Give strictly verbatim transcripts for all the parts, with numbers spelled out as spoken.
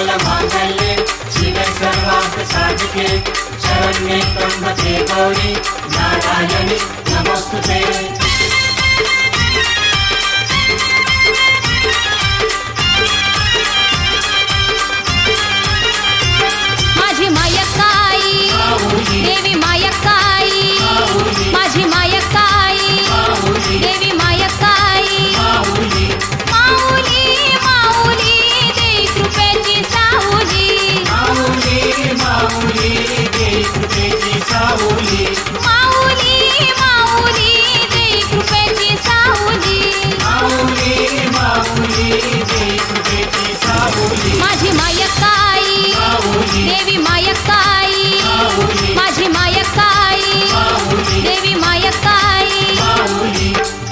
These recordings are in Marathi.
मंगल मांगल्ये शिवे सर्वार्थ साधिके शरण्ये त्र्यंबके गौरी नारायणी नमोस्तुते। माझी मायक्काई देवी मायक्काई माझी मायक्काई देवी मायक्काई माऊली माऊली देई कृपेची सावली माऊली माऊली देई कृपेची सावली माऊली माऊली देई कृपेची सावली माऊली माऊली देई कृपेची सावली माझी मायक्काई देवी मायक्काई माझी मायक्काई देवी मायक्काई माऊली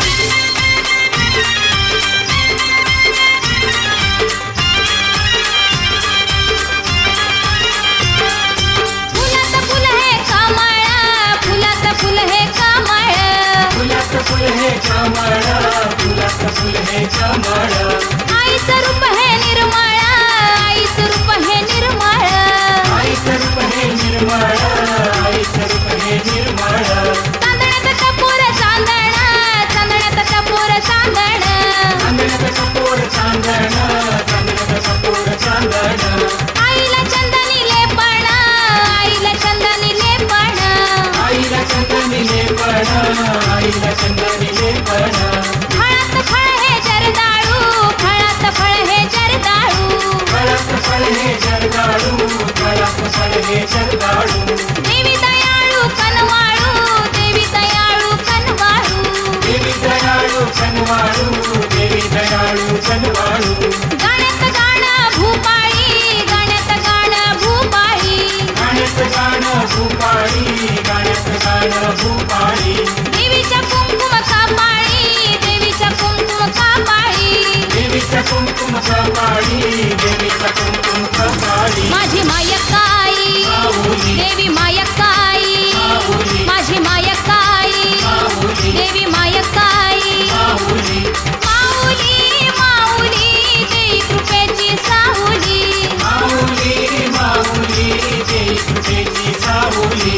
फुलात फुल हे कमळ फुलात फुल हे कमळ फुलात फुल हे कमळ फुलात फुल हे कमळ आईचं रूप हे निर्मळ आईचं रूप हे निर्मळ आईचं रूप हे निर्मळ आईचं रूप हे निर्मळ चांदण्यात टपोर चांदण चांदण्यात टपोर चांदण चांदण्यात कपोर चांदण चांदण्यात कपोर चांदण आईला चंदनी लेपण आईला चंदनी लेपण आईला चंदनी लेपण आईला चंदनी लेपण फळात फळ हे जरदाळू फळात फळ हे जरदाळू फळात फळ हे जरदाळू फळात फळ हे जरदाळू देवी दयाळू कनवाळू देवी दयाळू कनवाळू देवी दयाळू कनवाळू देवी दयाळू कनवाळू गाण्यात गाणं भूपाळी गाण्यात गाणं भूपाळी गाण्यात गाणं भूपाळी गाण्यात गाणं भूपाळी देवीच्या कुंकुम कापाळी देवीच्या कुंकुम कापाळी देवीच्या कुंकुम कपाळी देवीच्या कुंकुम कपाळी माझी मायक्काई देवी मायक्काई माझी मायक्काई देवी मायक्काई माऊली माऊली माऊली देई कृपेची सावली माऊली माऊली देई कृपेची सावली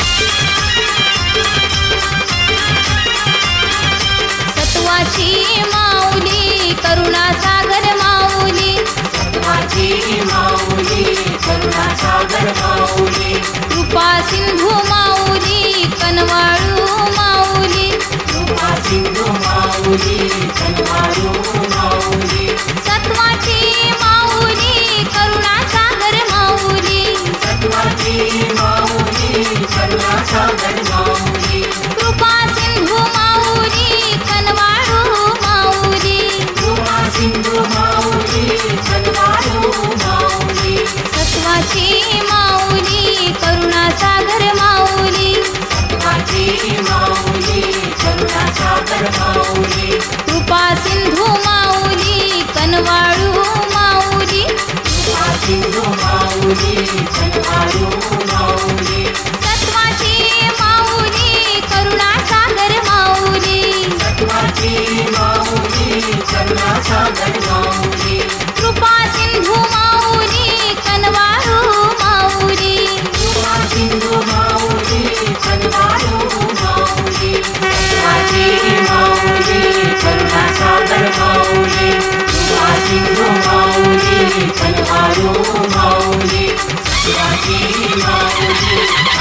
सत्वाची माऊली करुणा सागर माऊली सत्वाची माऊली करुणा सागर माऊली कृपा सिंधू माऊली कनवाळू माऊली कृपा सिंधू माऊली कनवाळू माऊली सत्वाची माऊली करुणा सागर माऊली सत्वाची माऊली करुणा सागर माऊली कृपा सिंधू माऊली कनवाळू माऊली कृपा सिंधू माऊली कनवाळू माऊली सत्वाची माऊली करुणा सागर माऊली सत्वाची माऊली करुणा सागर माऊली कृपा सिंधू माऊली कनवाळू माऊली कृपा सिंधू माऊली कनवाळू माऊली सत्वाची माऊली करुणा सागर माऊली सत्वाची माऊली करुणा सागर माऊली कृपा सिंधू माऊली कनवाळू माऊली कृपा सिंधू माऊली कनवाळू माऊली सत्वाची माऊली करुणा सागर माऊली कृपा सिंधू माऊली कनवाळू माऊली सत्वाची माऊली